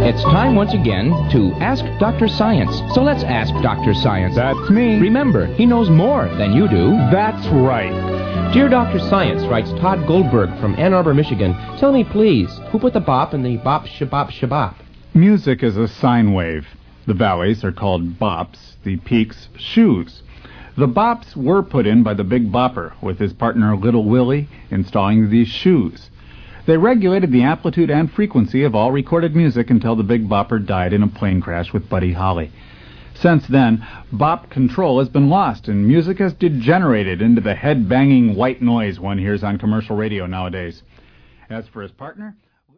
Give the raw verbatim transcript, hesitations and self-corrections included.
It's time once again to Ask Doctor Science. So let's ask Doctor Science. That's me. Remember, he knows more than you do. That's right. Dear Doctor Science, writes Todd Goldberg from Ann Arbor, Michigan, tell me, please, who put the bop in the bop shabop shabop? Music is a sine wave. The valleys are called bops, the peaks shoes. The bops were put in by the Big Bopper, with his partner Little Willie installing these shoes. They regulated the amplitude and frequency of all recorded music until the Big Bopper died in a plane crash with Buddy Holly. Since then, bop control has been lost, and music has degenerated into the head-banging white noise one hears on commercial radio nowadays. As for his partner...